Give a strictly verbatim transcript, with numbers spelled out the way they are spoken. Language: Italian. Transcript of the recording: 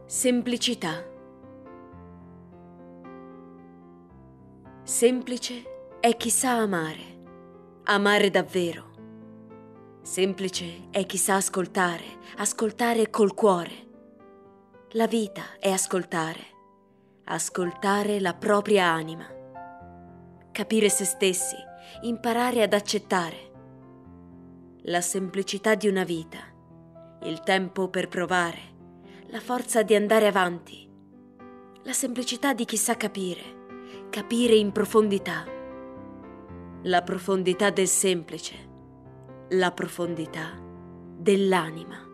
Semplicità. Semplice è chi sa amare, amare davvero. Semplice è chi sa ascoltare, ascoltare col cuore. La vita è ascoltare, ascoltare la propria anima. Capire se stessi, imparare ad accettare. La semplicità di una vita, il tempo per provare, la forza di andare avanti. La semplicità di chi sa capire, capire in profondità. La profondità del semplice, la profondità dell'anima.